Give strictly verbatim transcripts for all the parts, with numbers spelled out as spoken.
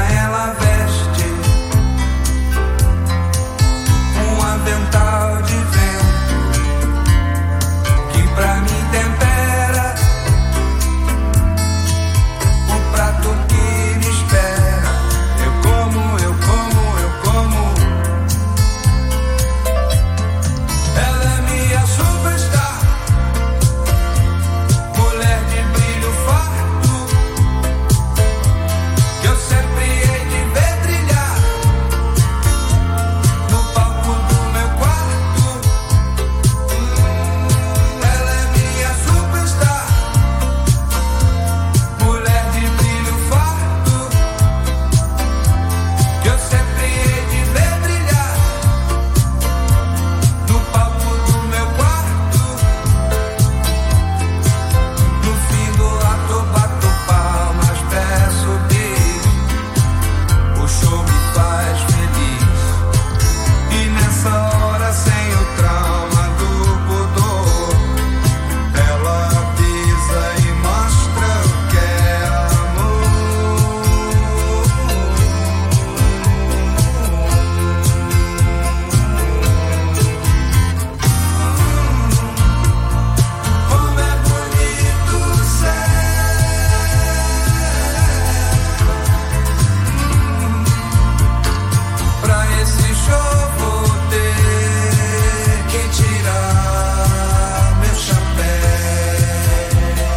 ela veste um avental de vento que pra mim tempera o prato que me espera. Eu como, eu como, eu como. Ela é minha superstar, mulher de brilho farto, que eu sempre hei de ver brilhar no palco do meu quarto. Ela é minha superstar, mulher de brilho farto, que eu sempre hei de ver brilhar no palco do meu quarto. No fim do ato bato palmas, peço bis, o show me faz feliz. E nessa hora, sem o trauma do pudor, ela pisa e mostra o que é amor. Como é bonito o céu, pra esse show vou ter que tirar meu chapéu.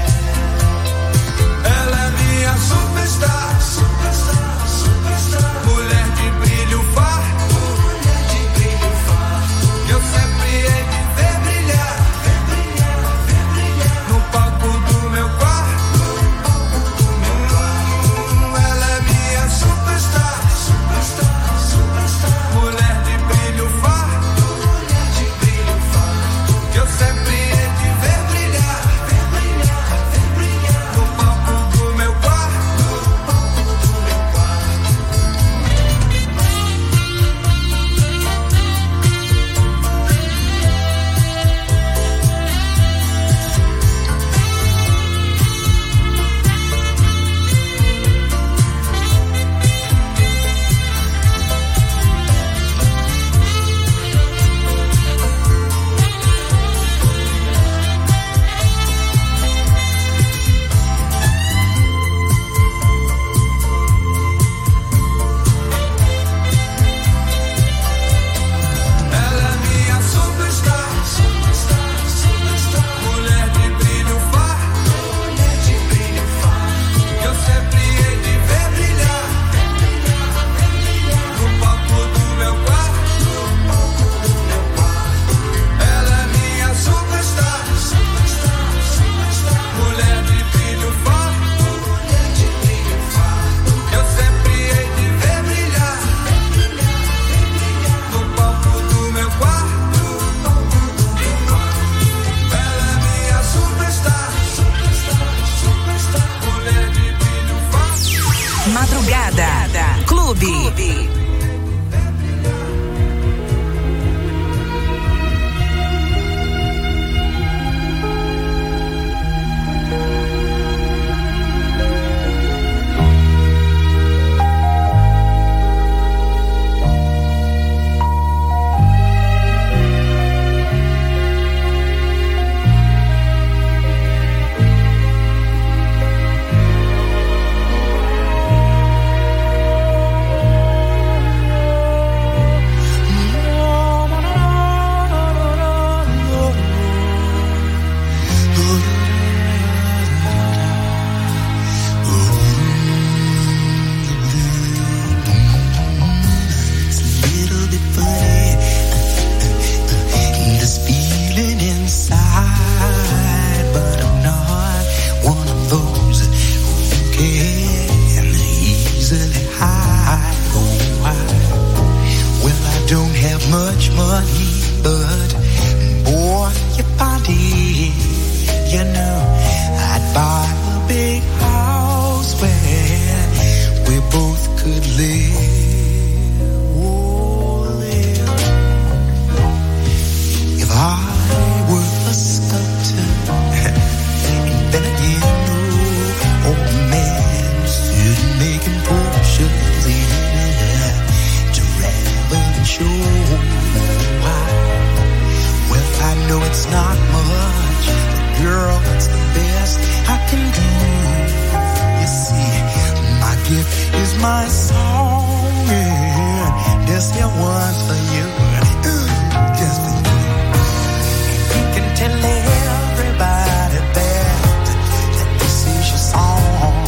Ela é minha superstar, superstar, superstar, mulher de brilho farto, mulher de brilho farto, que eu sempre hei de ver brilhar, ver brilhar, ver brilhar no palco do meu quarto, do meu quarto. Ela é minha superstar, superstar, superstar, mulher de brilho farto, mulher de brilho farto, que eu sempre hei de ver brilhar, ver brilhar, ver brilhar no palco do meu quarto, palco do meu quarto. Ela é minha superstar, superstar, superstar, mulher de brilho farto, mulher de brilho farto, que eu sempre hei de ver brilhar, ver brilhar, ver brilhar no palco do meu quarto, palco do meu quarto. Ela é minha superstar, superstar, superstar, mulher de brilho farto, mulher de brilho farto, que eu sempre hei de ver brilhar, ver brilhar, ver brilhar no palco do meu quarto, palco do meu quarto. Ela é minha superstar, superstar, superstar, mulher de brilho farto. Madrugada Clube. this here one's for you. Just for you. You can tell everybody that, that this is your song.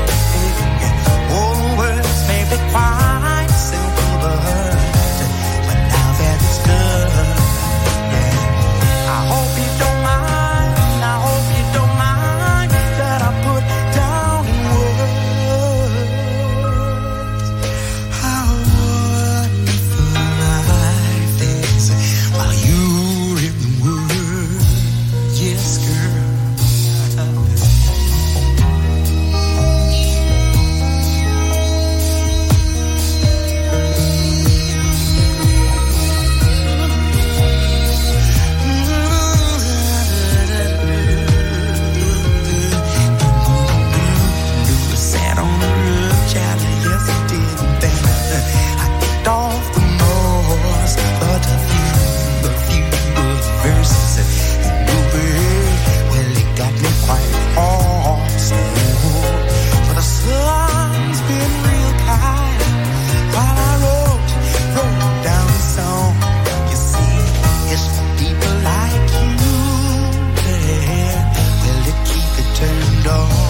All words may be quite simple, but, but now that it's done, yeah. I hope you don't mind, I hope you don't mind that I put down in words how wonderful life is while you're in the world. Yes, girl. Sat on the roof, child, yes I did that. I kicked off the most, but a few, a few verses, and moving, well it got me quite lost. But the sun's been real kind while I wrote, wrote down the song. You see, it's for people like you, yeah. Well, to keep it turned on.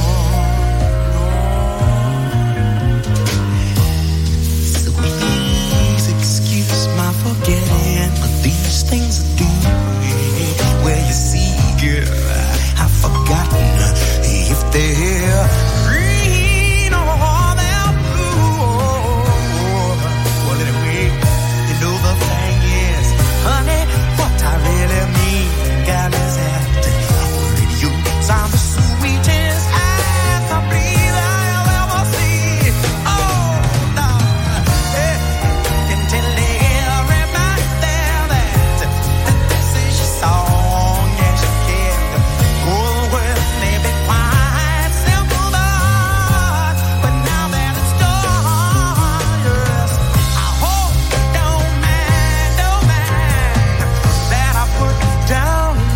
So please excuse my forgetting, but these things I do. Well, you see, girl, I've forgotten if they're green or they're blue. Well, anyway, you know the thing is, honey, what I really mean, girl, is that you sound the sweetest ass I breathe I'll ever see. Oh, no, yeah, can tell everybody there that, that this is your song, yes you can. All the words may be quite simple, but, but now that it's done, yes, I hope you don't mind, don't mind that I put down in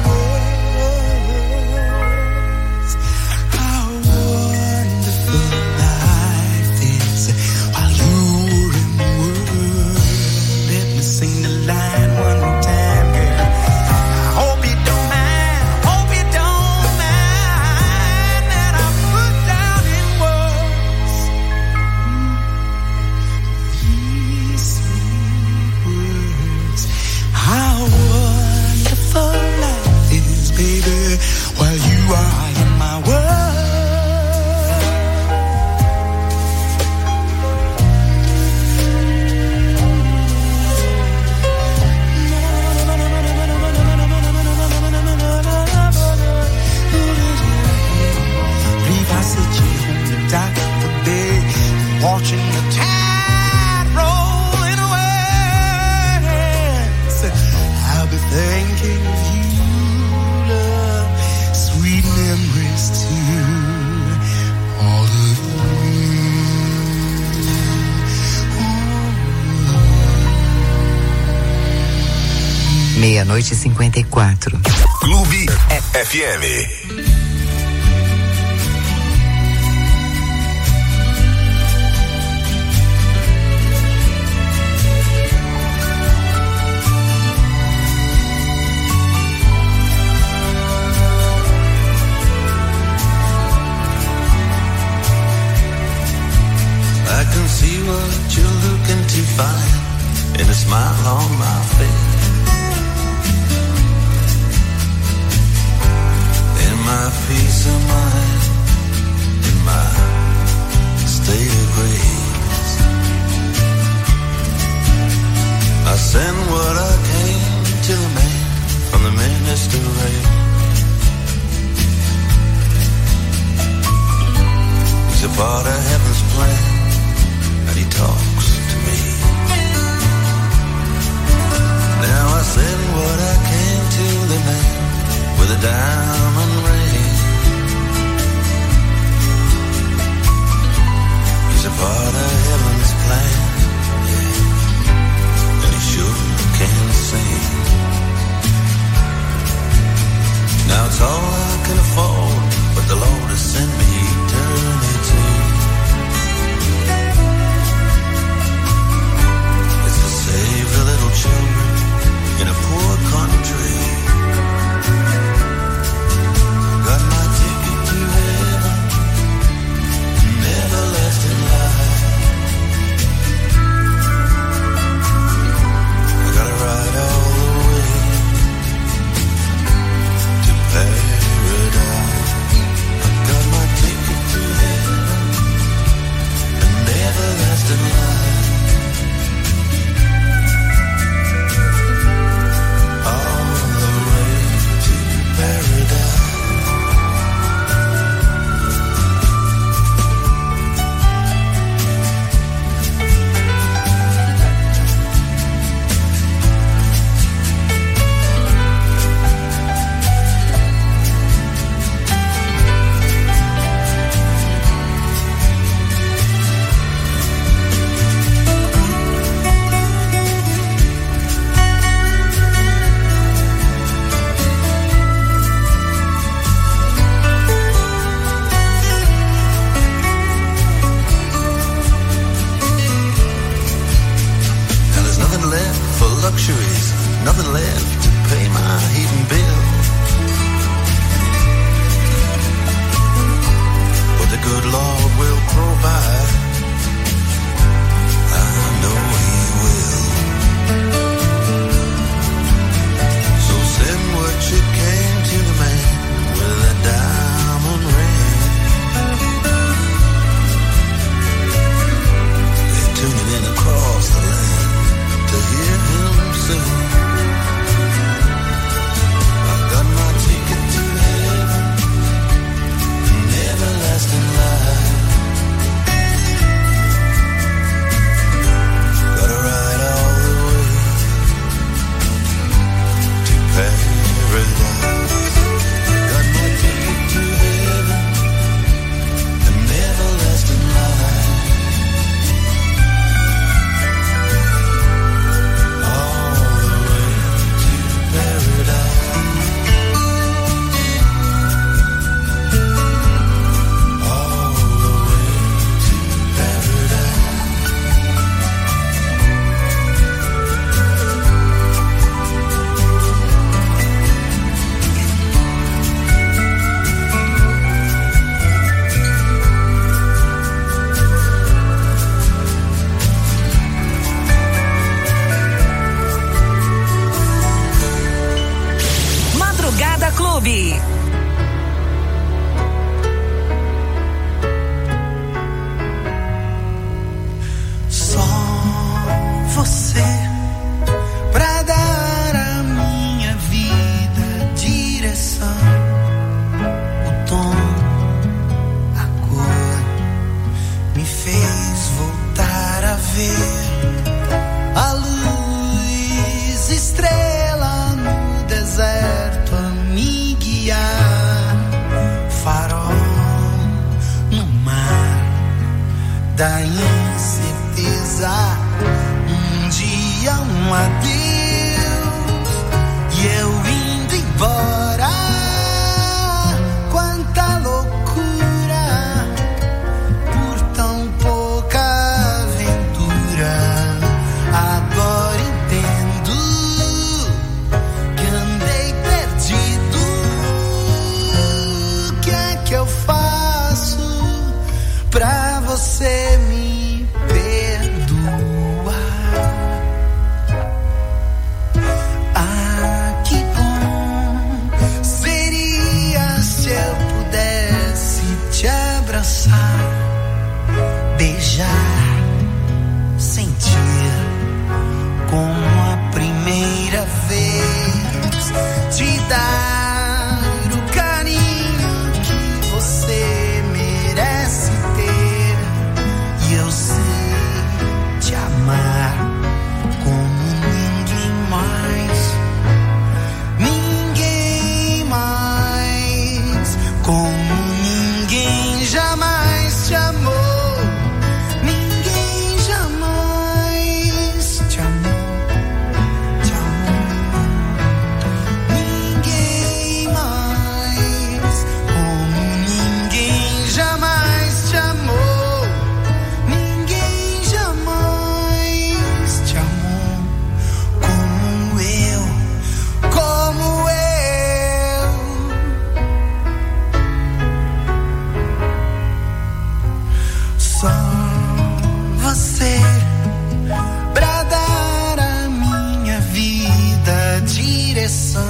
words how wonderful life is while you're in the world. Let me sing the line one more time, girl. I hope you don't mind, hope you don't mind that I put down in words these sweet words how wonderful life is, baby, while you are in my world. Believe I sit you on the dock of the bay, watching the tide rolling away. I'll be thinking of you, love, sweet memories too, all of you. Meia-noite e cinquenta e quatro. Clube F M. I can see what you're looking to find in a smile on my face. In my peace of mind, in my state of grace, I send what I came to the man from the minister race. He's a part of heaven's plan, and he talks to me. Now I send what I came to the man with a diamond ring. você pra dar à minha vida direção, o tom, a cor, me fez voltar a ver a luz, estrela no deserto a me guiar, farol no mar da incerteza, um dia um adeus e eu indo embora. Quanta loucura por tão pouca aventura. Agora entendo que andei perdido. O que é que eu faço pra você me perdoar? Ah, que bom seria se eu pudesse te abraçar, beijar, sentir como a primeira vez, te dar o carinho que você merece ter, e eu sei te amar como ninguém mais, ninguém mais, como ninguém jamais te amou, ninguém jamais te amou, te amou, ninguém mais, como ninguém jamais te amou, ninguém jamais te amou, como eu, como eu. Só você pra dar à minha vida direção,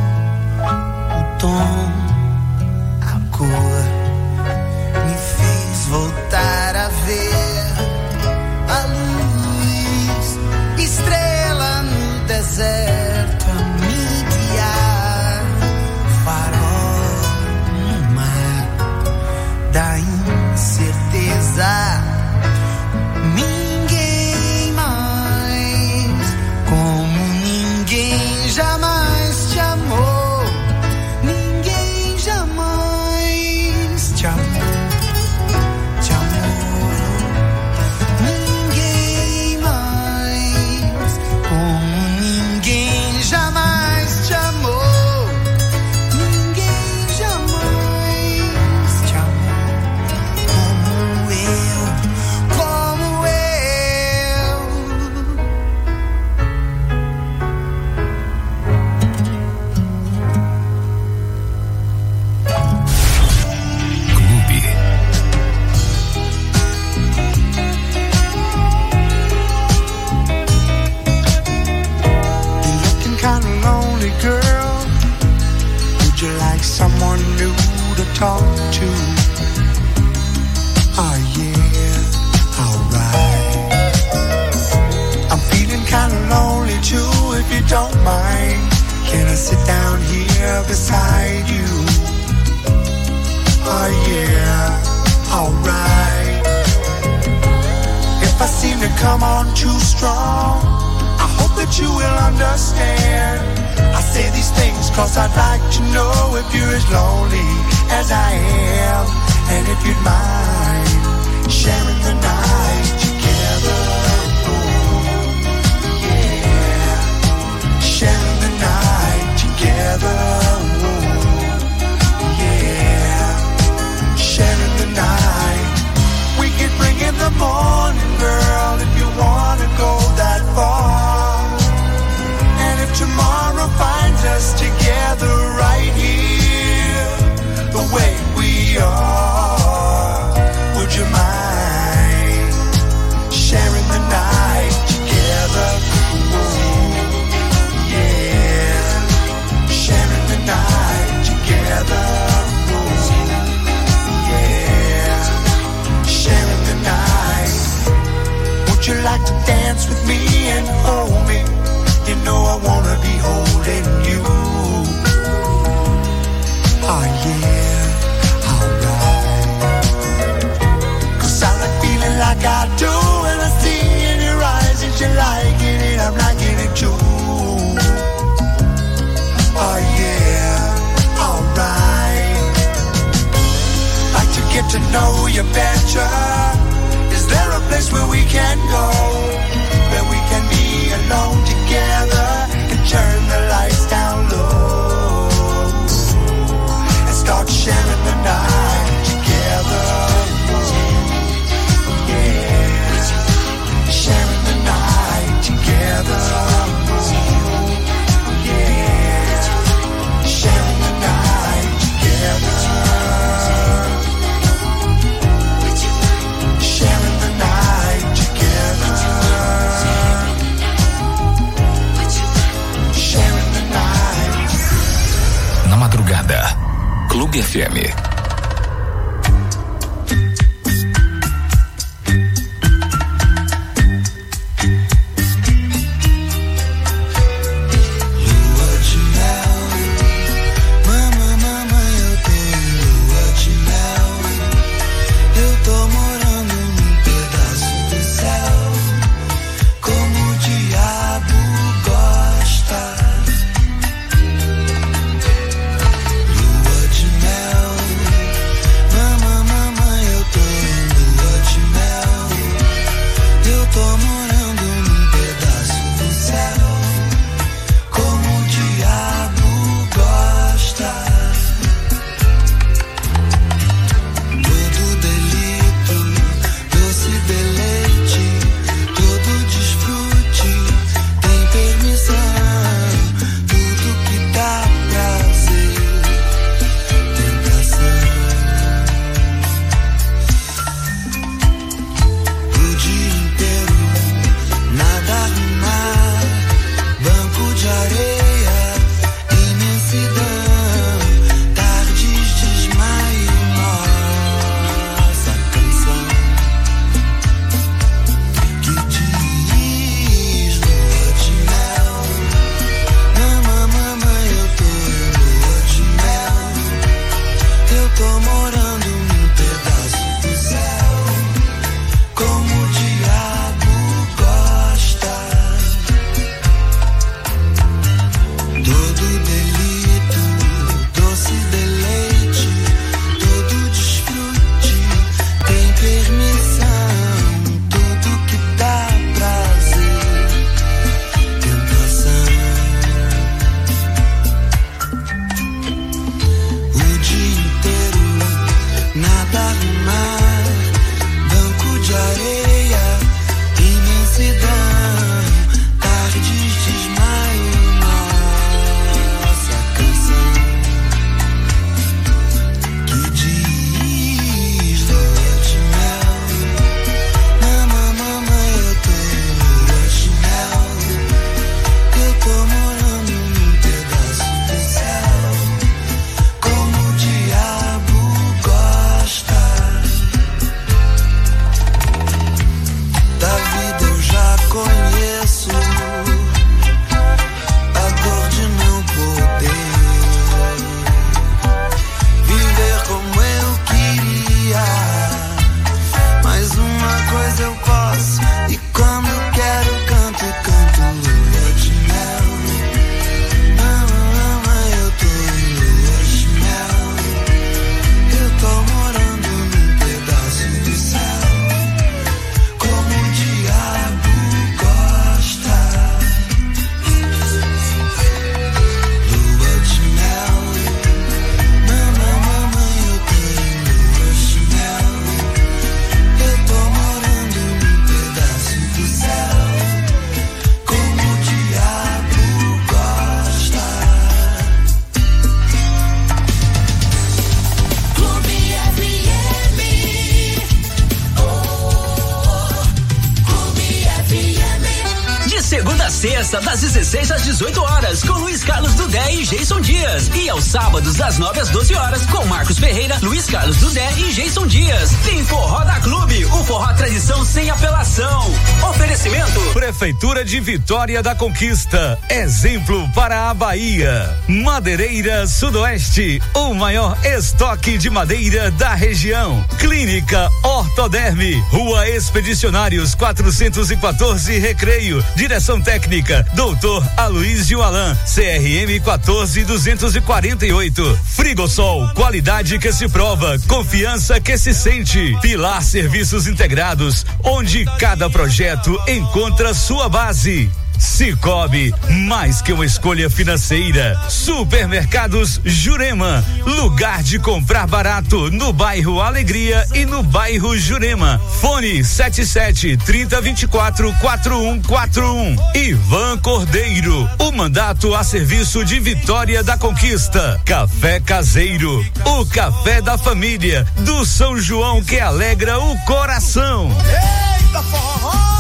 o tom, a cor, me fez voltar a ver a luz, estrela no deserto a me guiar, farol no mar da incerteza, ninguém mais, como ninguém jamais te amou, ninguém jamais te amou, te amou, ninguém mais, como ninguém jamais te amou, ninguém jamais te amou, como eu, como eu. Clube. You're looking kinda lonely, girl. Would you like someone new to talk to? Oh yeah, alright. I'm feeling kinda lonely too, if you don't mind. Can I sit down here beside you? Oh yeah, alright. If I seem to come on too strong, I hope that you will understand. I say these things cause I'd like to know if you're as lonely as I am, and if you'd mind sharing the night together. Oh, yeah, sharing the night together. Oh, yeah, sharing the night. We can bring in the morning, girl, if you wanna go that far. And if tomorrow finds us together right here, the way we are, would you mind to dance with me and hold me. You know I wanna be holding you. Oh yeah, alright. Cause I like feeling like I do when I see in your eyes that you're liking it, I'm liking it too. Oh yeah, alright. Like to get to know you better. Is there a place where we can go, where we can be alone together and turn the lights down low and start sharing the night together? Yeah, sharing the night together. Yeah, sharing the night together. Sharing the night together. Sharing the night. Na madrugada, Clube F M. Lua de mel, Toda sexta, das dezesseis às dezoito horas, com Luiz Carlos Dudé e Jason Dias. E aos sábados, das nove às doze horas, com Marcos Ferreira, Luiz Carlos Dudé e Jason Dias. Tem Forró da Clube, o forró tradição sem apelação. Oferecimento: Prefeitura de Vitória da Conquista, exemplo para a Bahia. Madeireira Sudoeste, o maior estoque de madeira da região. Clínica Ortoderme, Rua Expedicionários quatrocentos e quatorze, Recreio. Direção técnica, doutor Aloysio Alan, C R M quatorze duzentos e quarenta e oito. Frigosol, qualidade que se prova, confiança que se sente. Pilar Serviços Integrados, onde cada projeto encontra sua base. Cicobi, mais que uma escolha financeira. Supermercados Jurema, lugar de comprar barato no bairro Alegria e no bairro Jurema. Fone sete sete, trinta, vinte e quatro, quarenta e um quarenta e um. Ivan Cordeiro, o mandato a serviço de Vitória da Conquista. Café Caseiro, o café da família, do São João que alegra o coração. Eita, forró!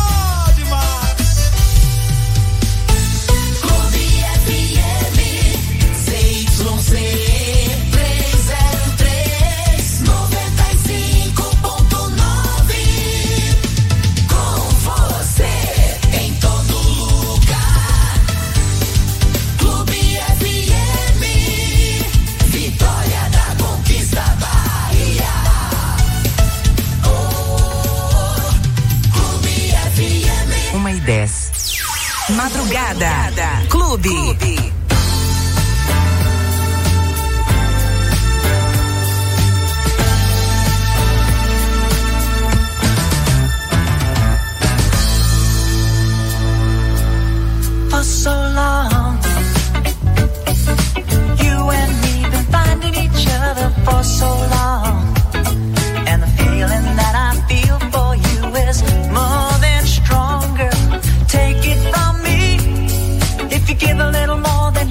dez. Madrugada. Clube. Clube. For so long, you and me been finding each other for so long, and the feeling that I feel for you is more than stronger. Take it from me, if you give a little more than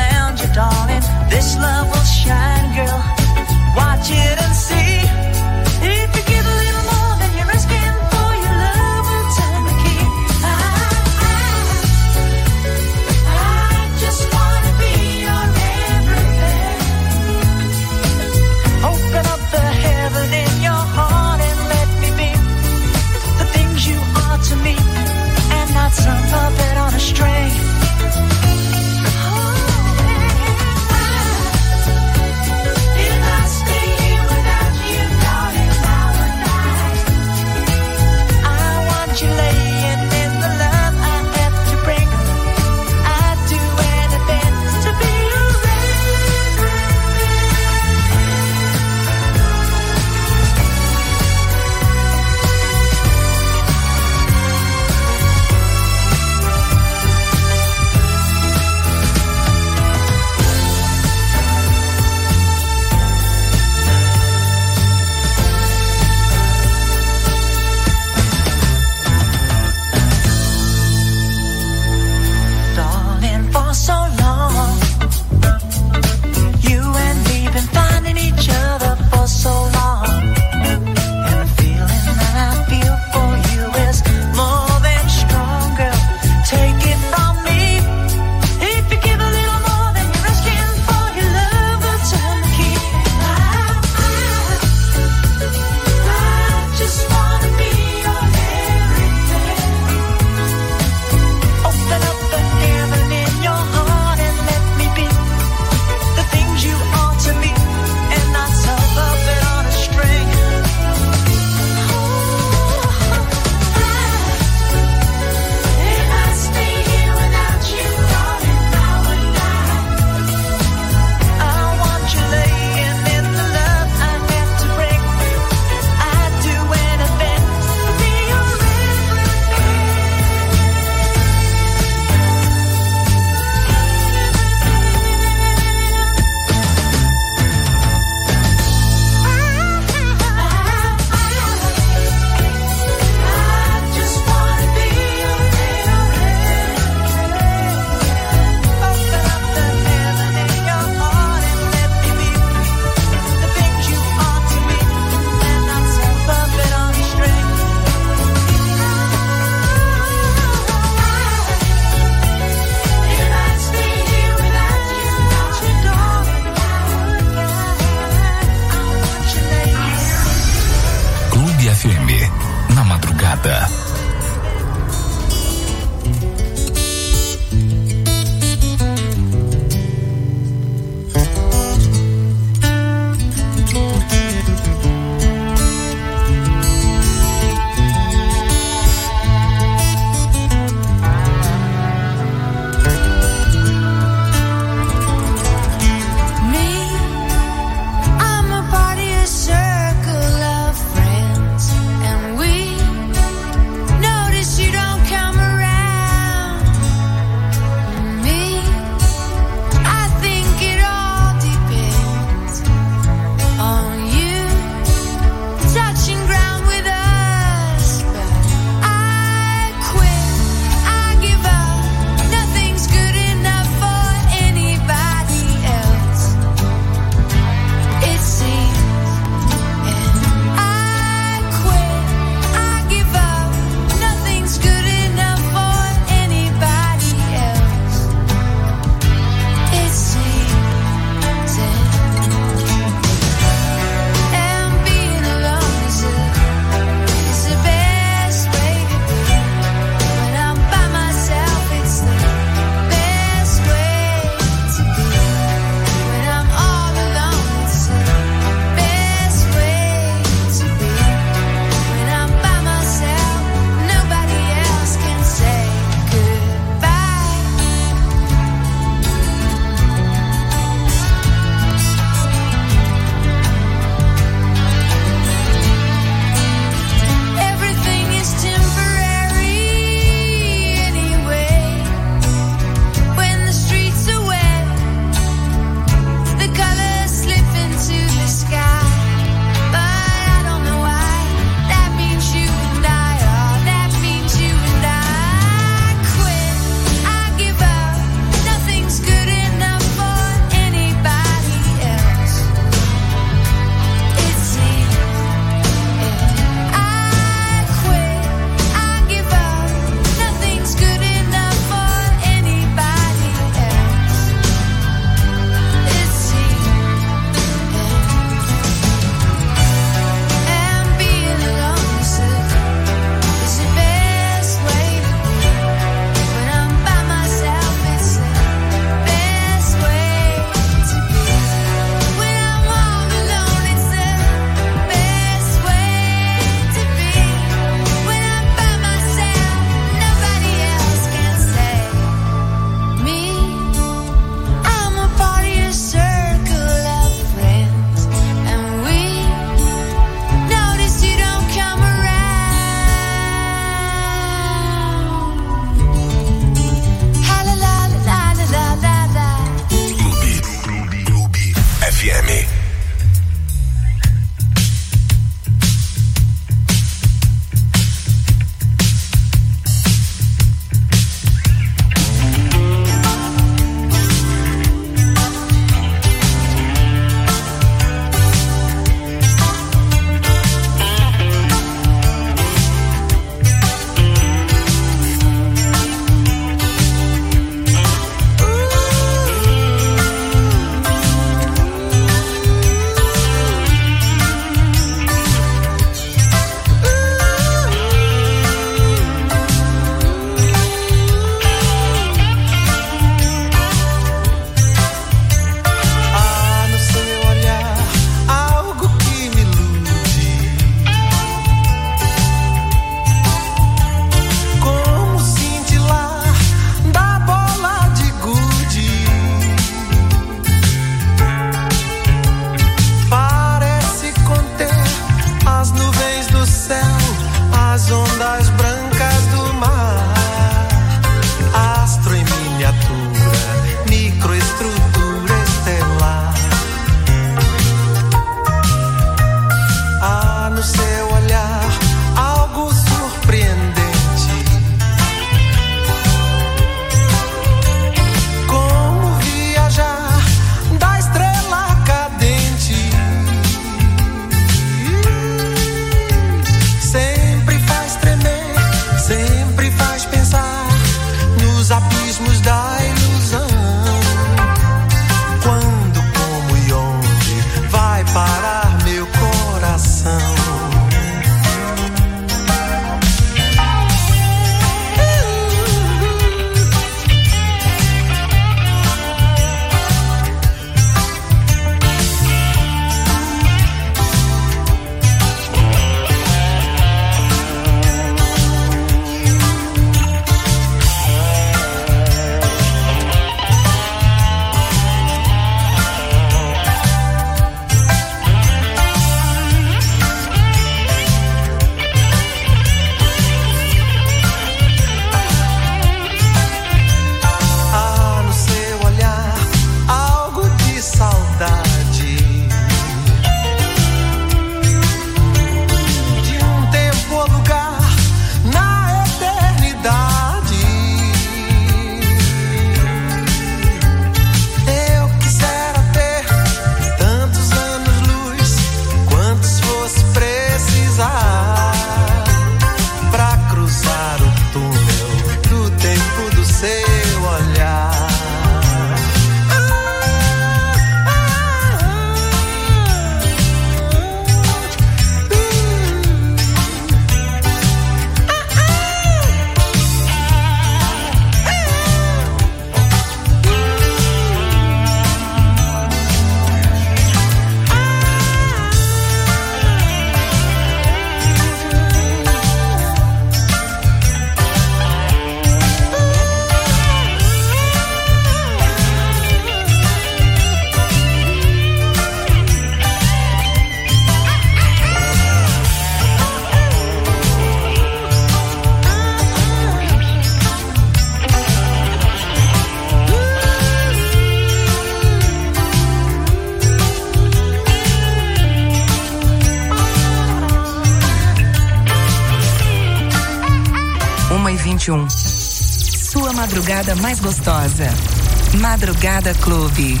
um. Sua madrugada mais gostosa. Madrugada Clube.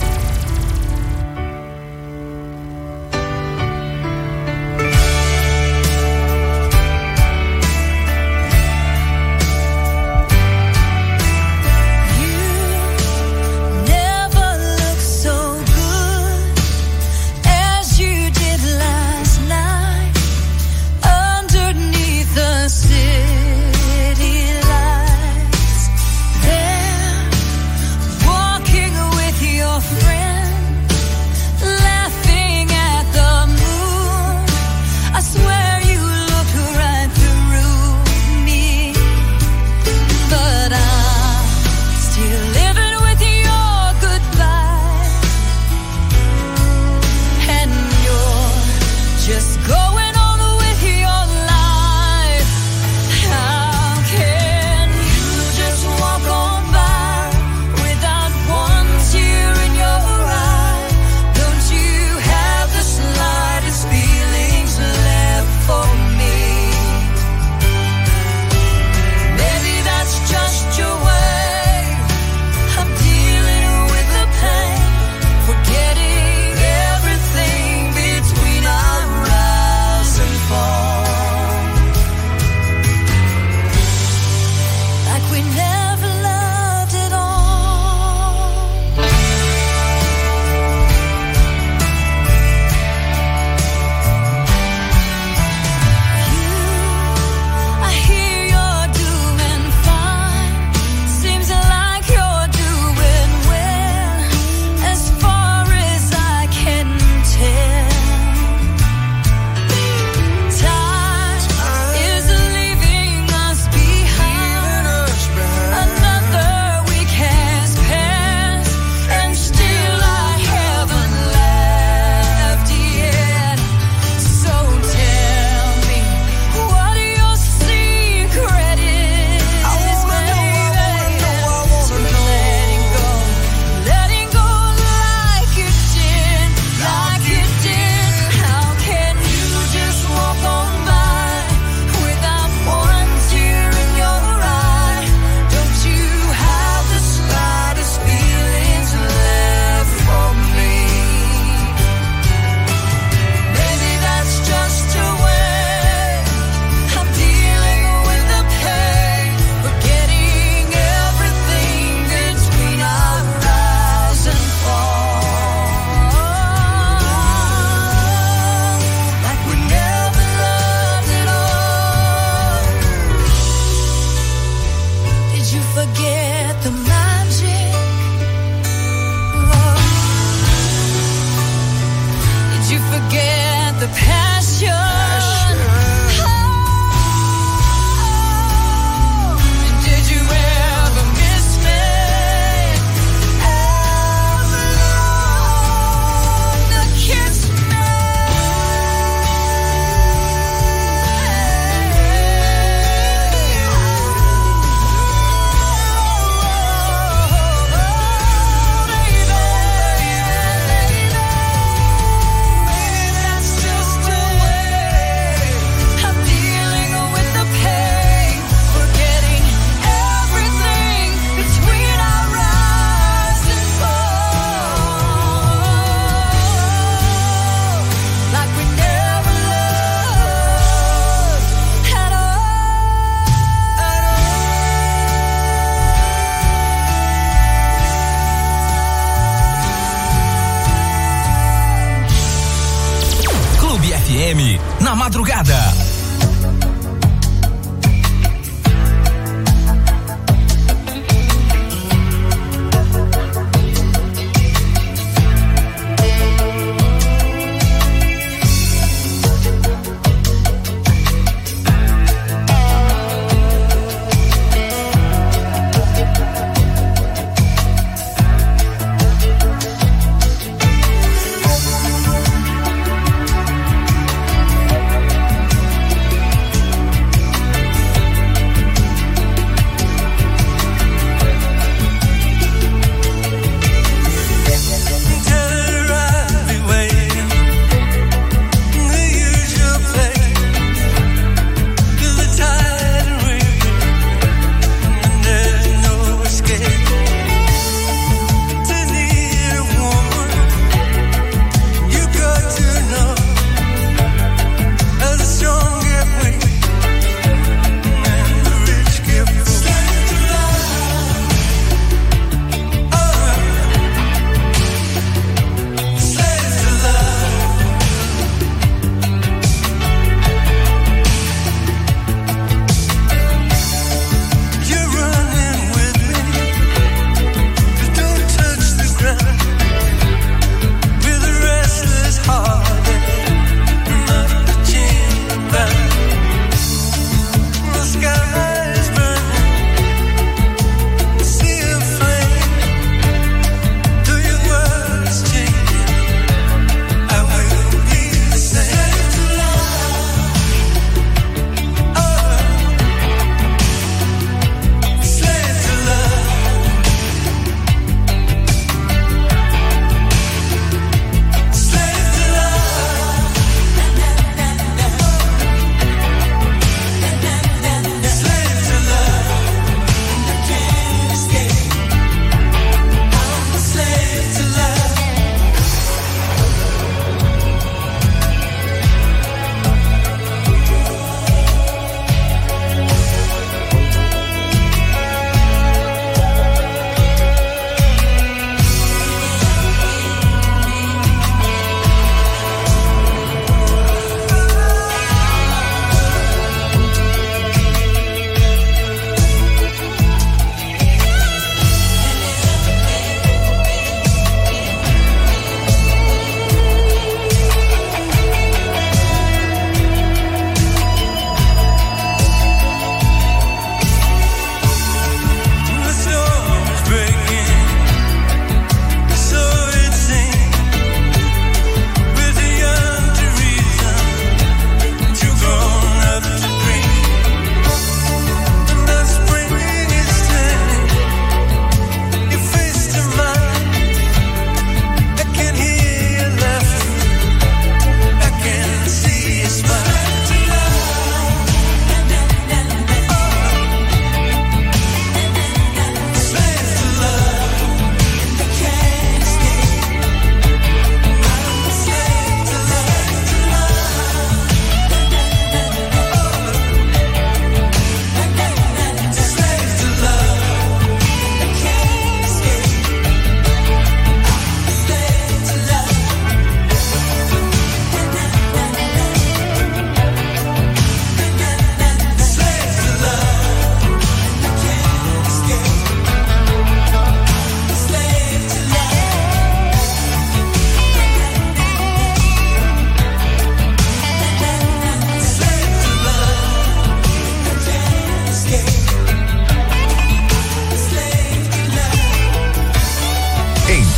Na madrugada.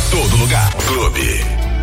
todo lugar. Clube.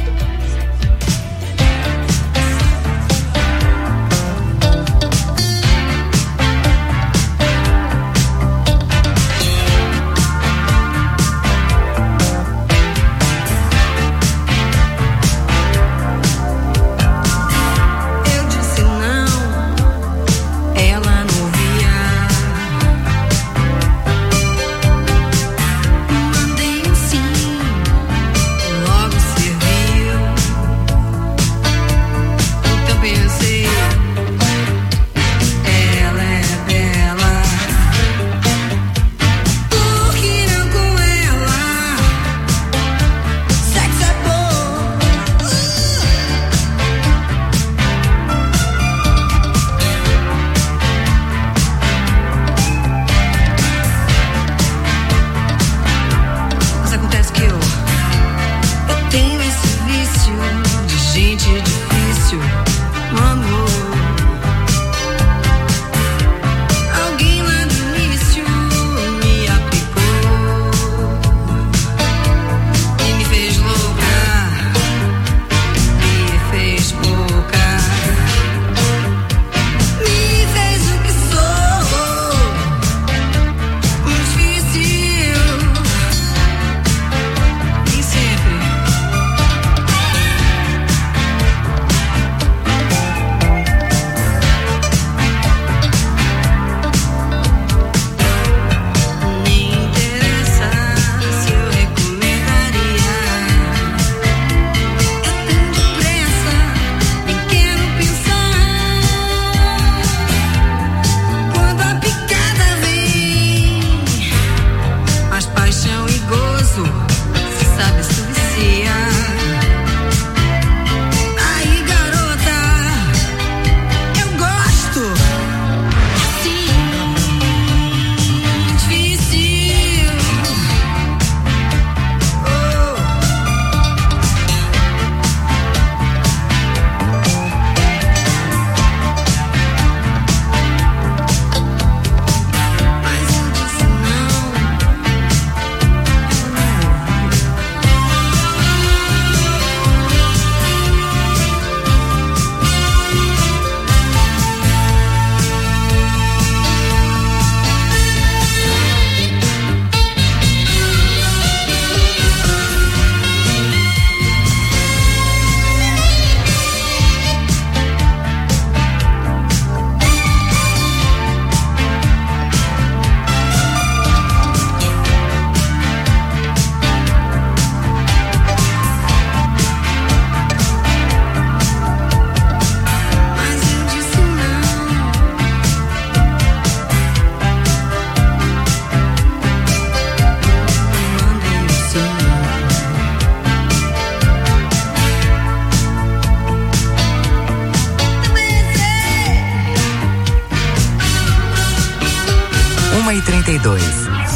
uma e trinta e dois.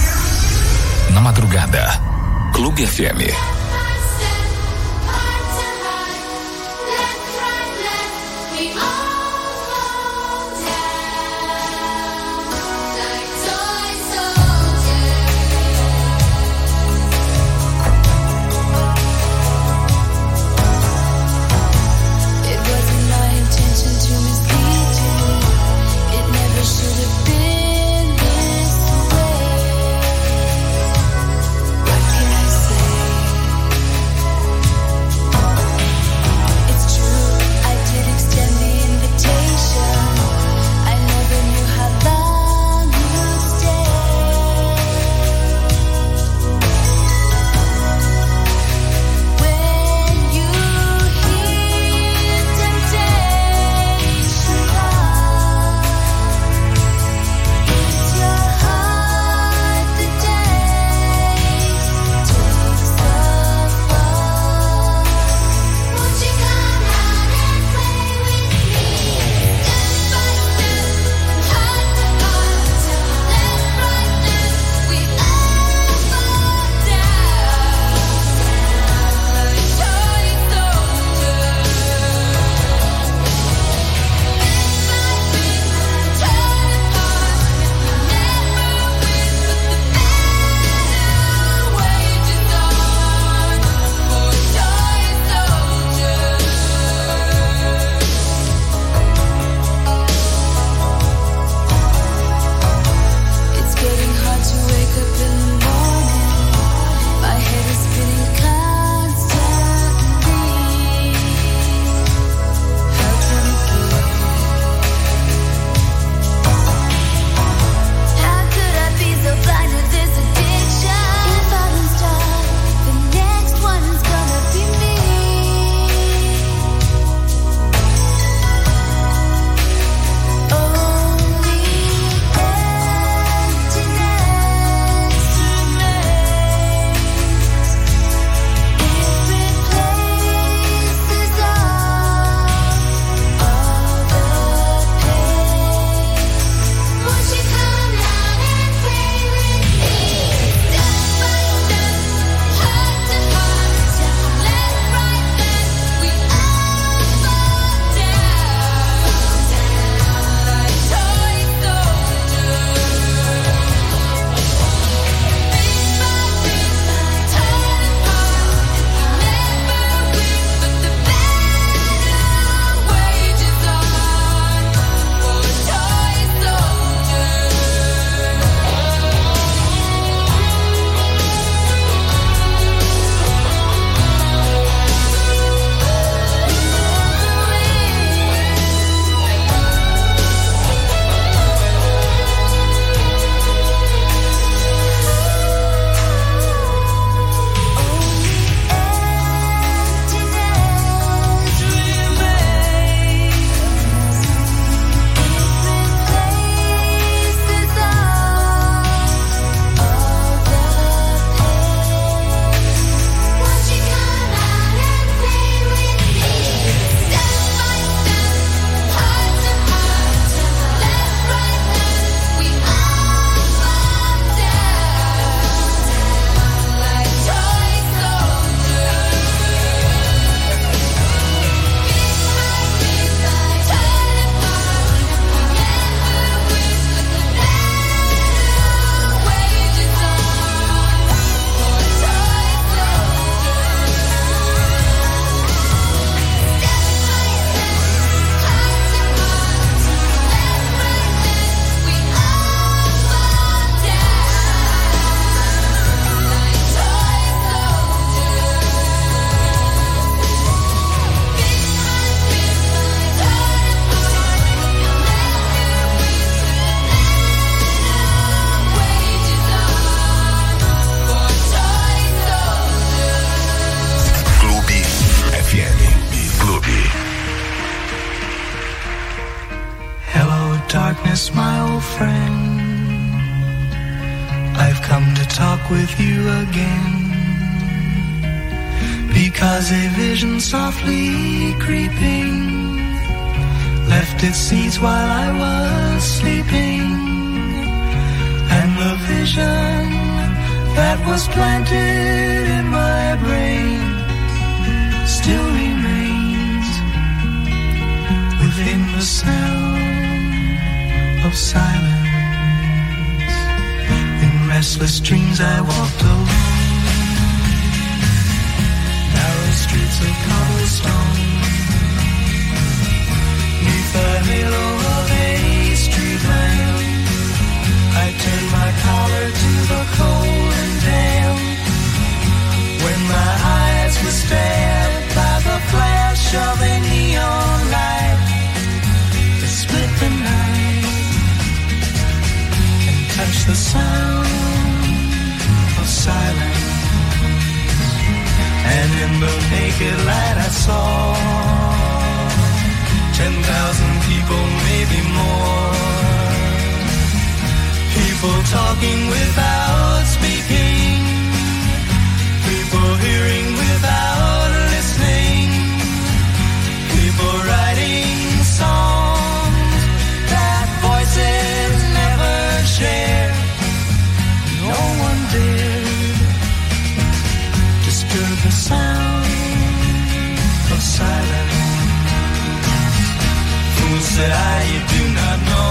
Na madrugada, Clube F M. What can I say? Yes, my old friend, I've come to talk with you again, because a vision softly creeping left its seeds while I was sleeping, and the vision that was planted in my brain still remains within the sound of silence. In restless dreams I walked alone, narrow streets of cobblestone, neath the halo of a street lamp. I turned my collar to the cold and damp, when my eyes were stabbed by the flash of a neon light that split the night and touched the sound of silence. And in the naked light I saw ten thousand people, maybe more, people talking without speaking, people hearing without listening, people writing songs that voices never share. No one dared disturb the sound of silence. Fool, said I, you do not know,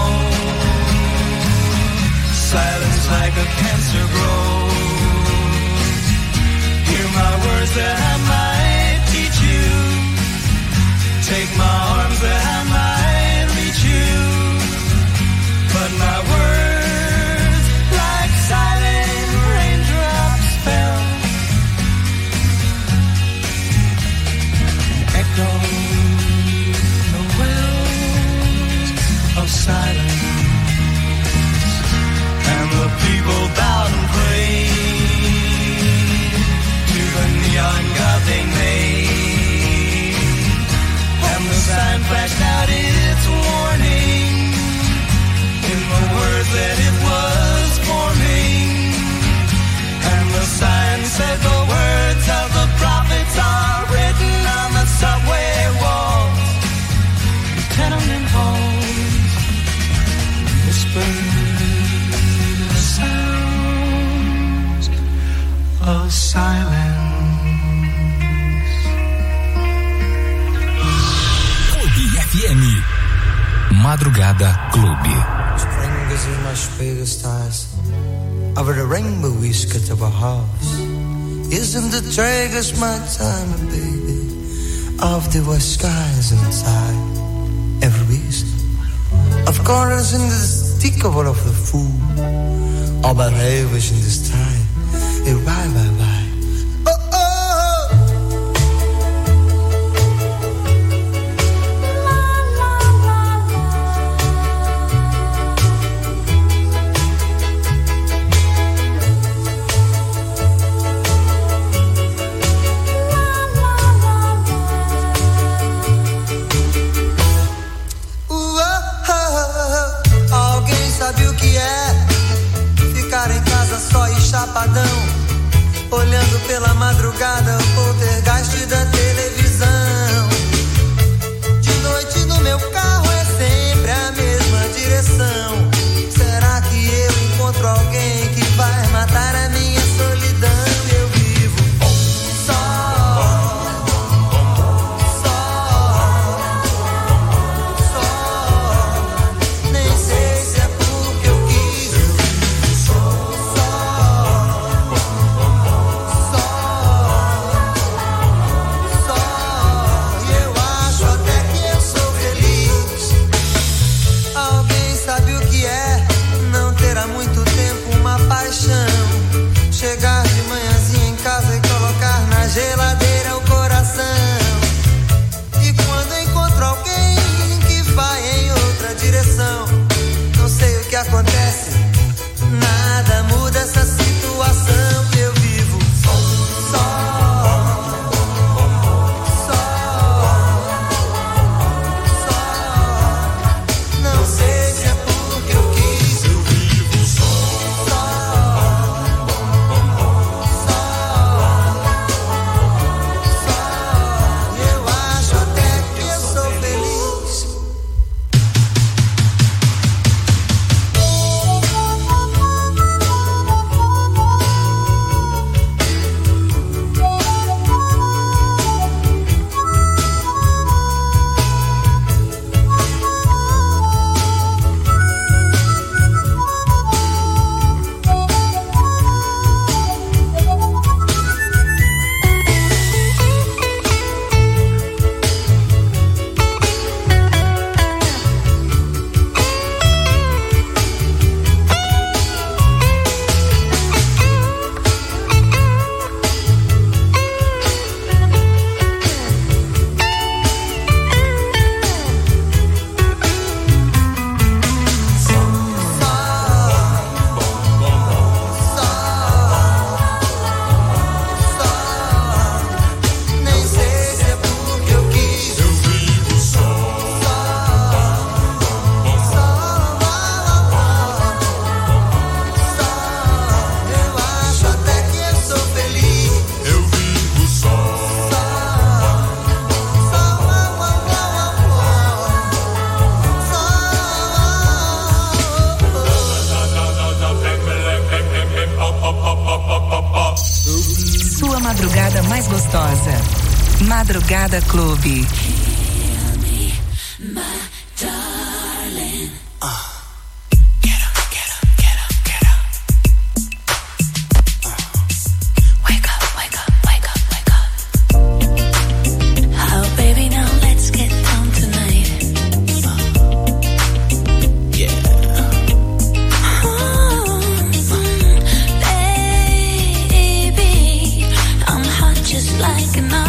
silence like a cancer grows. Hear my words that I might teach you, take my arms that I might reach you, but my words like silent raindrops fell, echoed the wells of silence. And the people bowed and prayed to the neon god they made, and the sign flashed out its warning in the words that it was forming, and the sign said the words of the prophets are written on the subway walls, the tenement halls, whispered of silence. Clube F M. Madrugada Clube. Strangers in my stars, over the rainbow we skirt our house. Isn't the tragus my time, baby, of the west skies inside every east, of corners in the stick of all of the food, all but havers in this time. Hey, bye, bye, bye. Oh, oh, oh. Uh, oh, oh, oh. Alguém sabe o que é ficar em casa só e chapadão, olhando pela madrugada o poltergeist da televisão. De noite no meu carro é sempre a mesma direção. Será que eu encontro alguém que vai matar a minha solidão? Eu vivo só, só, só. Nem sei se é porque eu quis. Eu vivo só, só. Sua madrugada mais gostosa. Madrugada Clube. Like an